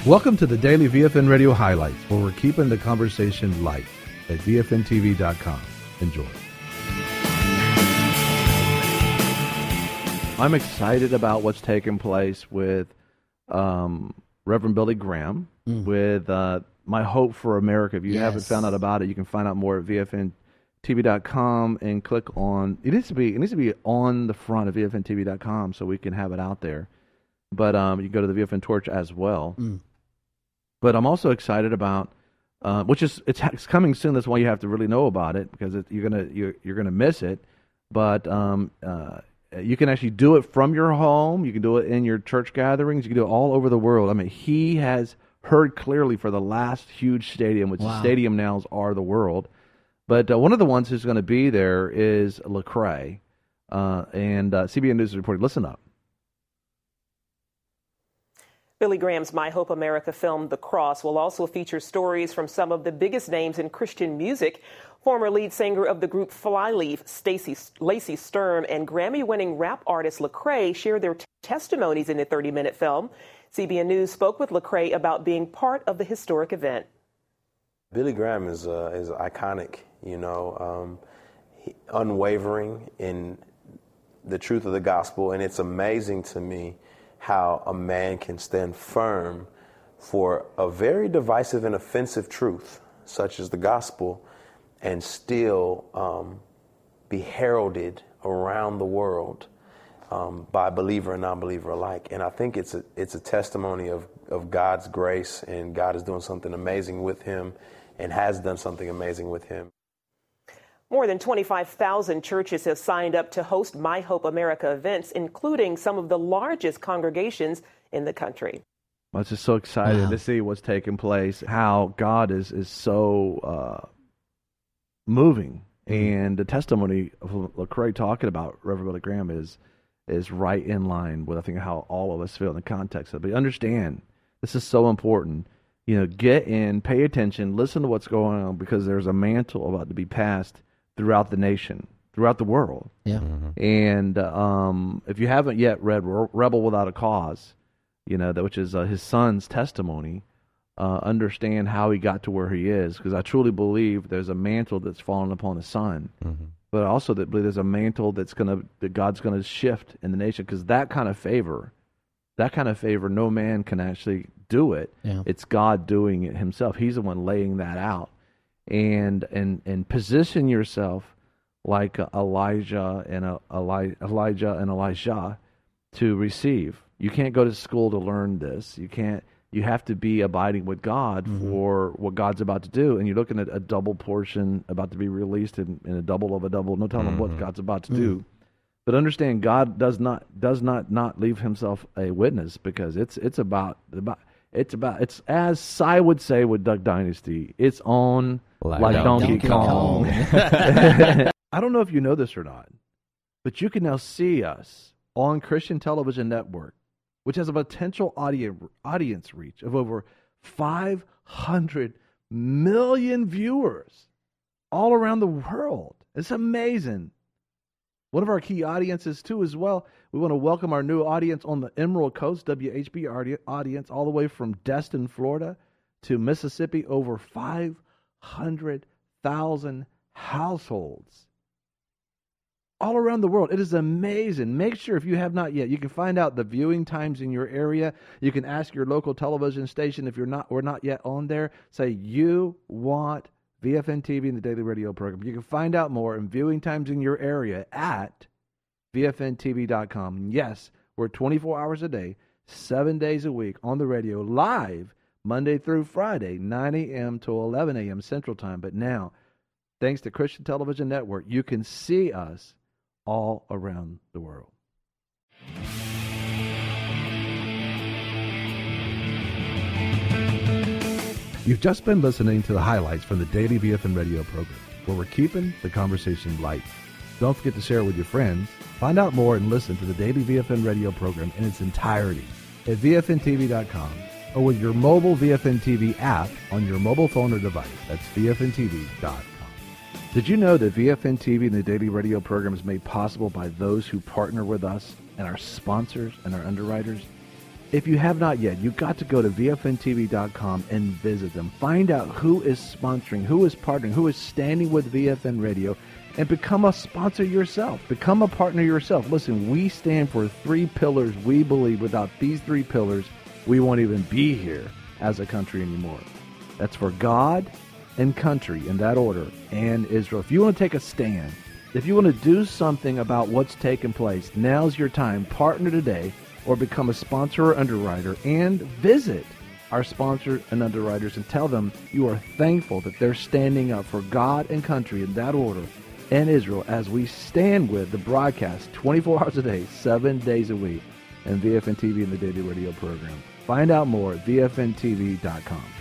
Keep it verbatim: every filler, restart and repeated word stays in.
Welcome to the Daily V F N Radio Highlights, where we're keeping the conversation light at V F N T V dot com. Enjoy. I'm excited about what's taking place with um, Reverend Billy Graham, mm. with uh, My Hope for America. If you yes. haven't found out about it, you can find out more at V F N T V dot com and click on. It needs to be. It needs to be on the front of V F N T V dot com so we can have it out there. But um, you can go to the V F N Torch as well. Mm. But I'm also excited about, uh, which is it's, it's coming soon. That's why you have to really know about it, because it, you're gonna you're, you're gonna miss it. But um, uh, you can actually do it from your home. You can do it in your church gatherings. You can do it all over the world. I mean, he has heard clearly for the last huge stadium, which wow. stadium nows are the world. But uh, one of the ones who's going to be there is Lecrae, uh, and uh, C B N News reported. Listen up. Billy Graham's My Hope America film, The Cross, will also feature stories from some of the biggest names in Christian music. Former lead singer of the group Flyleaf, Stacey Lacey Sturm, and Grammy-winning rap artist Lecrae share their t- testimonies in the thirty-minute film. C B N News spoke with Lecrae about being part of the historic event. Billy Graham is uh, is iconic, you know, um, he, unwavering in the truth of the gospel, and it's amazing to me how a man can stand firm for a very divisive and offensive truth, such as the gospel, and still um, be heralded around the world um, by believer and non-believer alike. And I think it's a it's a testimony of, of God's grace, and God is doing something amazing with him and has done something amazing with him. More than twenty-five thousand churches have signed up to host My Hope America events, including some of the largest congregations in the country. I was just so excited wow. to see what's taking place, how God is, is so uh, moving. Mm-hmm. And the testimony of Lecrae talking about Reverend Billy Graham is is right in line with, I think, how all of us feel in the context of it. But understand, this is so important. You know, get in, pay attention, listen to what's going on, because there's a mantle about to be passed throughout the nation, throughout the world. Yeah. Mm-hmm. And um, if you haven't yet read Rebel Without a Cause, you know, that which is uh, his son's testimony, uh, understand how he got to where he is, because I truly believe there's a mantle that's fallen upon his son, mm-hmm. but also that believe there's a mantle that's gonna that God's gonna shift in the nation, because that kind of favor, that kind of favor, no man can actually do it. Yeah. It's God doing it himself. He's the one laying that out. And and and position yourself like Elijah and Eli, Elijah and Elisha to receive. You can't go to school to learn this. You can't. You have to be abiding with God mm-hmm. for what God's about to do. And you're looking at a double portion about to be released in, in a double of a double. No telling mm-hmm. what God's about to mm-hmm. do. But understand, God does not does not not leave himself a witness, because it's it's about about it's about it's as Cy would say with Duck Dynasty. It's on. Like, like Donkey, Donkey Kong. Kong. I don't know if you know this or not, but you can now see us on Christian Television Network, which has a potential audience audience reach of over five hundred million viewers all around the world. It's amazing. One of our key audiences, too, as well. We want to welcome our new audience on the Emerald Coast, W H B audience, all the way from Destin, Florida, to Mississippi, over five hundred thousand households all around the world. It is amazing. Make sure, if you have not yet, you can find out the viewing times in your area. You can ask your local television station if you're not we're not yet on there. Say you want V F N T V and the Daily Radio program. You can find out more and viewing times in your area at V F N T V dot com. Yes, we're twenty-four hours a day, seven days a week on the radio, live Monday through Friday, nine a.m. to eleven a.m. Central Time. But now, thanks to Christian Television Network, you can see us all around the world. You've just been listening to the highlights from the Daily V F N Radio program, where we're keeping the conversation light. Don't forget to share it with your friends. Find out more and listen to the Daily V F N Radio program in its entirety at V F N T V dot com. or with your mobile V F N T V app on your mobile phone or device. That's V F N T V dot com. Did you know that V F N T V and the Daily Radio program is made possible by those who partner with us and our sponsors and our underwriters? if you have not yet, you've got to go to V F N T V dot com and visit them. Find out who is sponsoring, who is partnering, who is standing with V F N Radio, and become a sponsor yourself. Become a partner yourself. Listen, we stand for three pillars. We believe without these three pillars, we won't even be here as a country anymore. That's for God and country in that order, and Israel. If you want to take a stand, if you want to do something about what's taking place, now's your time. Partner today or become a sponsor or underwriter, and visit our sponsors and underwriters and tell them you are thankful that they're standing up for God and country in that order and Israel as we stand with the broadcast twenty-four hours a day, seven days a week, and V F N T V and the Daily Radio program. Find out more at V F N T V dot com.